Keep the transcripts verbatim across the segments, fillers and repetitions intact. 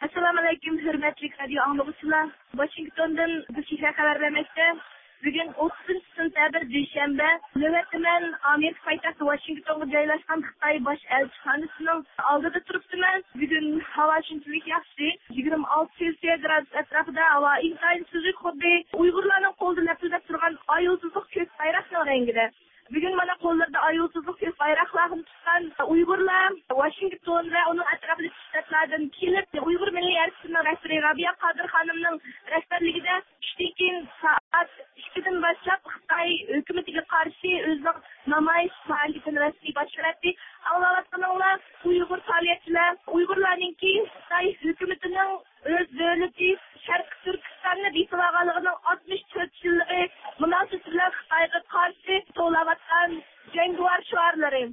Assalomu alaykum, hurmatli radio anglag'uchilar. Washingtondan Gulchehra xabar bermoqda. Bugun o'ttizinchi sentabr dushanba, navbatdan Amerika poytaxti Washingtonga joylashgan Xitoy bosh elchixonasining oldida turibman. Bugun havo shunchalik yaxshi, yigirma olti Selsiy gradus atrofida havo intayin suziq, xuddi Uyg'urlarning qo'lida lapilab turgan ayolsizlik ko'k bayroqning rangida. Bugun mana qo'llarda ayolsizlik ko'k bayroqlarni tutgan Uyg'urlar Washington va uning atrofidagi shtatlardan kelib, Uyg'ur milliy armiyasining rahbari Rabiya Qodir xonimning rahbarligida ishtikin soat ikkidan boshlab Xitoy hukumatiga qarshi o'zining namoyish faoliyatini rasmiy boshladi. Avvalroq Uyg'ur faoliyatchilar Uyg'urlarningki Xitoy hukumatining o'z davlati Sharq Turkistonni bitirganligining oltmish to'rt yilligi munosabati bilan Xitoyga qarshi to'layotgan jangovar shiorlari.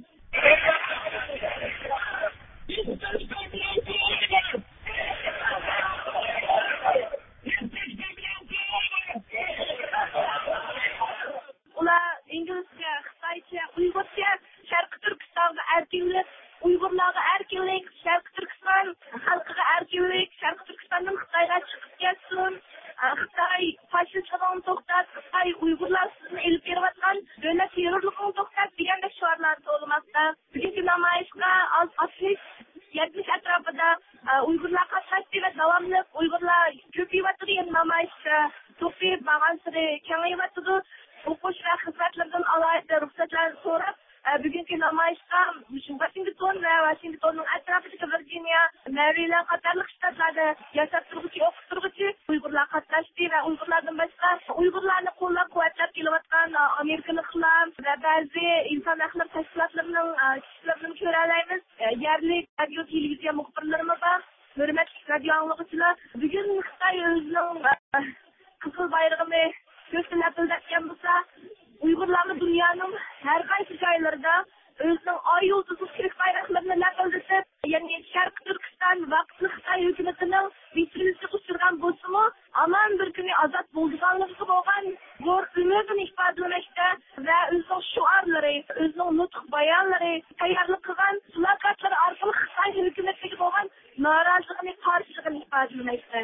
Ular inglizcha, xitoycha, uyg'urcha Sharq Turkistonga erkinlik, Uyg'urlarga erkinlik, Sharq Turkiston xalqiga erkinlik, Sharq Turkistondan Xitoyga chiqib ketsin, Xitoy fashistligini to'xtat, Xitoy Uyg'urlar sizni ilib berayotgan davlat terrorligini to'xtat degan shiorlar to'lmoqda. Bugungi namoyishga oltmish yetmish atrofida Uyg'urlar qatnashdi va davomli Uyg'urlar ko'payyapti. Namoyishga to'plab bag'ansiri kengayapti. O'qish va xizmatlardan alohida ruxsatlarni so'rab, bugungi namoyishga Washington va Washingtonning atrofidagi Virginia, Maryland qatorli shtatlarda yashab turuvchi o'qituvchi Uyg'urlar qatnashdi va Uyg'urlardan boshqa Uyg'urlarni qo'llab-quvvatlab kelayotgan Amerikaliklar va ba'zi inson huquqlari tashkilotlarining kishilarini ko'ralaymiz. Yerlik radio televiziya muxbirlarimiz bor. Hurmatli radio anglag'uchilar, bugun Xitoy o'zining qizil bayrog'ini ko'rsatayotgan bo'lsa, Uyg'urlarni dunyoning har qaysi joylarida o'zining oy yulduzli ko'k bayroqlarini lapildatib, ya'ni Sharq Turkiston vaqtli Xitoy hukumatining bitirishga uchragan bo'lsa-mu, aman bir kuni ozod bo'lganligiga bo'lgan zo'r umidini ifodalamoqda va o'zining shiorlari, o'zining nutq bayonlari tayyorlik qilgan plakatlar orqali Xitoy hukumatiga bo'lgan noroziligini qarshiligini ifodalamoqda.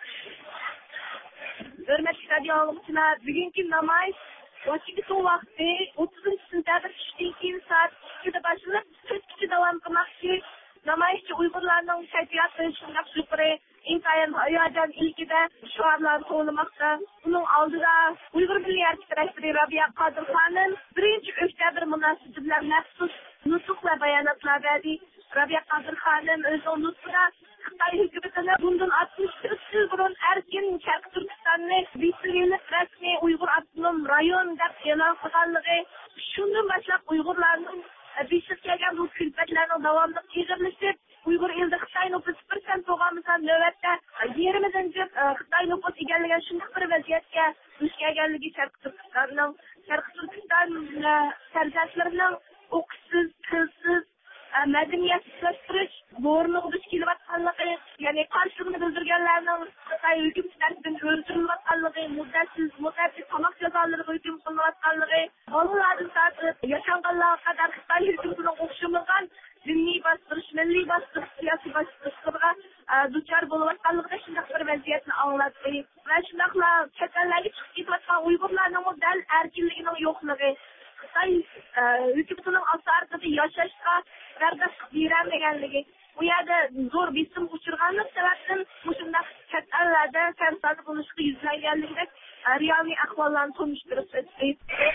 Hurmatli radio anglag'uchilar, bugungi namoyish Washington vaqti o'ttizinchi sentabr tushdan soat ikkida boshlab to'rtgacha davom qilmoqchi. Namoyishchi Uyg'urlarning kayfiyati shunday yuqori, intayin hayojon ilkida shiorlar to'lamoqda. Uning oldida Uyg'ur milliy armiyasi rahbari Rabiya Qodir xonim birinchi oktyabr munosabati bilan maxsus nutq va bayonotlar berdi. Rabiya Qodir xonim o'zining nutqida Xitoy hukumatini bundan oltmish to'rt yil burun erkin Sharq Turkistonni bitirganlik rasmiy Uyg'ur avtonom rayon deb e'lon qilganligi, shundan boshlab Uyg'urlarning beshik kelgan bu kulfatlarning davomli yig'ilishib, Uyg'ur elida Xitoy nufusi bir foiz bo'lganmisa, navbatda yarimidan ko'p Xitoy nufusi egallagan shunday bir vaziyatga duch kelganligi Sharq Turkistonning Sharq Turkiston farzandlarining o'qishsiz, tilsiz madaniyatsizlashtirish bo'rniga duch kelayotganligi, ya'ni qarshiligini bildirganlarning Xitoy hukumati tarafidan o'ldirilganligi, muddatsiz muddatsiz qamoq jazolariga hukm qilinayotganligi, bolalardan tortib yashanganlarga qadar Xitoy hukumatining o'xshamagan diniy bostirish, milliy bostirish, siyosiy bostirishlarga duchor bo'layotganligi shunday bir vaziyatni anglatdi. Va shundaqla chet ellarga chiqib ketayotgan Uyg'urlarning dal erkinligining yo'qligi, Xitoy hukumatining asarida yashashga bardoshlik berolmaganligi, bu yerda zo'r bisim uchirganlik sababdan shunday chet ellarda kamsal bo'lishga yuzlanganligidek real ahvollarni tunishtirib o'tdi.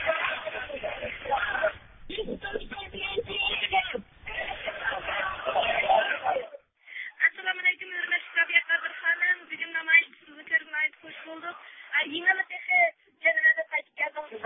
Assalomu alaykum, hurmatli Rabiya Qodir xonim. Bugun namoyish sizni ko'rib xush bo'ldik. Yengil texi janada qaytib keldim.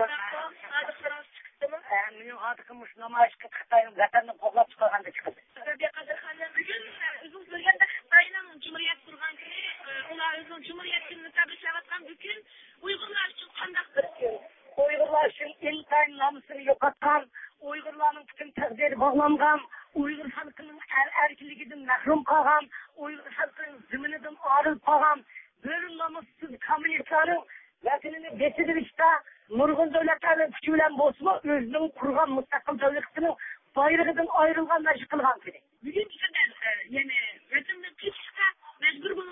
Mening otiqim shu namoyishga Xitoyning vatanni qo'llab chiqarganda chiqdi. Rabiya Qodir xonim, bugun o'zingiz bilganda Xitoyning Cumhuriyat qurgan kuni, ular o'zining Cumhuriyat kunini tabriklayotgan bugun Uyg'urlar uchun qanday bir kun? Uyg'urlar uchun intayin nomusini yo'qotgan, Uyg'urlarning butun taqdiri bog'langan, Uyg'ur xalqining erkinligidan mahrum qolgan, Uyg'ur xalqining ziminidan ayrilib qolgan bir nomussiz kommunistlarning vatanini betirishda nurg'un davlatlarning kuchi bilan bo'lsa, o'zining qurgan mustaqil davlatining bayrog'idan ayrilgan va yiqilgan kuni. Bugungi kunda yana vatanni qilishga majbur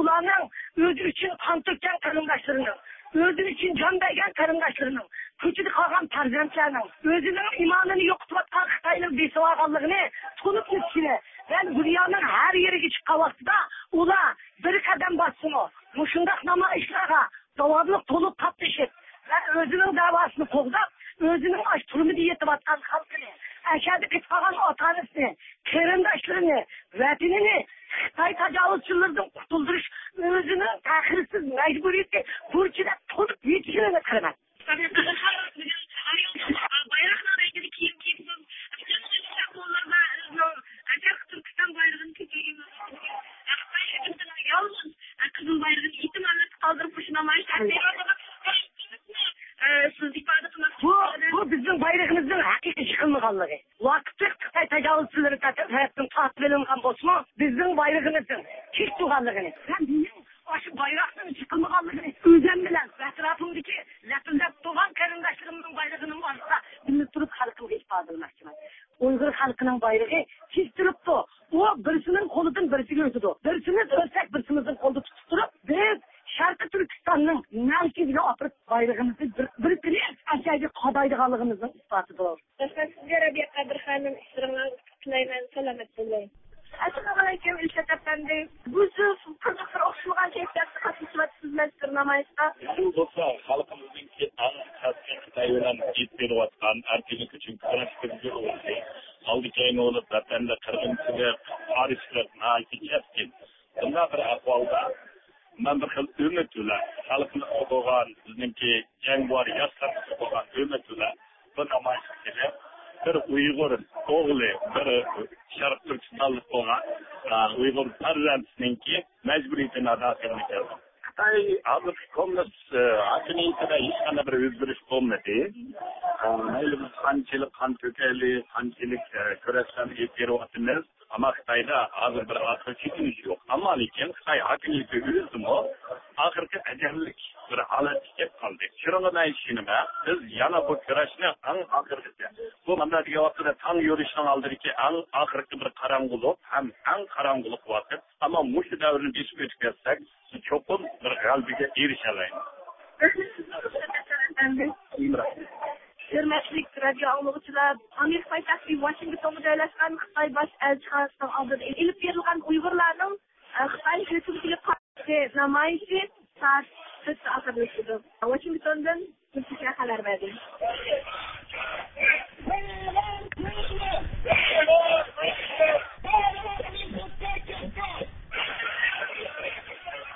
ularning o'zi uchun qon to'kkan qarindoshlarning, o'zi uchun jon bergan qarindoshlarning, ko'chada qolgan farzandlarning o'zining iymonini yo'qotayotgan Xitoyning besavarligini to'lib yetishini va dunyoning har yeriga chiqqan vaqtida ular bir qadam bossin. Mushundaq namoyishlarga davomli to'lib qatnashib va o'zining davosini qo'g'dab, o'zining ash turmida yetayotgan xalqini, ashadi qitqagan ota-onasini, qarindoshlarini, vatanini Xitoy tajovuzchilaridan qutuldirish o'zining ta'xirsiz majburiyati burchida to'lib yetishini qilaman. Bayraklar ekidi kiyim kiyipsiz, qo'llarida Ajar Turkiston bayrog'ini ko'tarib, Xitoy hukumatining yolg'iz qizil bayrog'ini itimalab qoldirib shu namoyish Bu, bu bizim bayrağımızın haqiqiy chiqilmaganligi. Vaqtda Xitoy tajovuzchilari tarafdan tortib olingan bo'lsa, bizning bayrağımızın kech turganligini, ham shu bayroqning chiqilmaganligini o'zim bilan atrofimdagi lapillab turgan qarindoshlarimning bayrog'ini olsa, bilib turib xalqimga ifoda qilmoqchiman. Uyg'ur xalqining bayrog'i kech turibdi. U birisining qo'lidan birisiga o'tadi. Birisini o'lsak, birimizning qo'lda tutib turib, biz Sharqi Turkistonning markaziga olib bayrog'imizni bir bir kuni achaga qadaydiganligimizning isbotidir. Sizga Rabiya Qadirxonim ishtiroq tilayman, salomat bo'ling. Assalomu alaykum Ilshod apandi. Bu siz qiziqtir o'xshagan kayfiyatda qatnashyapsizlar namoyishda. Bu bo'lsa xalqimizning eng qasdi Xitoy bilan yetib berayotgan erkinlik uchun kurashtirgan bo'lsa, oldikayni olib vatanda qirg'inchilik, farishlar, naikatkin. Bunday bir ahvolda men bir xil umid bilan xalqni o'qigan, bizningki jangovar yoshlar o'qigan umid bilan bu namoyishga bir Uyg'ur o'g'li, bir Sharq Turkistonlik bo'lgan Uyg'ur farzandiningki majburiyatini ado qilmoqda. Xitoy hozir kommunist hokimiyatida hech qanday bir o'zgarish bo'lmadi. Mayli biz qanchalik qon to'kaylik, qanchalik kurashlarni yetib beryapmiz, ammo Xitoyda hozir bir oxir chekinish yo'q. Ammo lekin Xitoy hokimiyati o'zimi oxirgi ajallik bir holatga kelib qoldi. Shundan aytishimda, biz yana bu kurashni eng oxirgacha, bu mandagi vaqtda tang yo'lishdan oldingi eng oxirgi bir qorong'ulik, ham eng qorong'ulik vaqt. Ammo mush davrni biz o'tib ketsak, cho'qim bir g'alabaga erisha olamiz. Hürmetli radio anlıqçılar, Amerika poytaxti Washingtonda joylashgan Xitoy bosh elchixonasining oldida ilib berilgan Uyg'urlarning Xitoy hukumatiga qarshi namoyishi soat to'rtda oxirlashdi. Washingtondan Turkiya xabar berdi.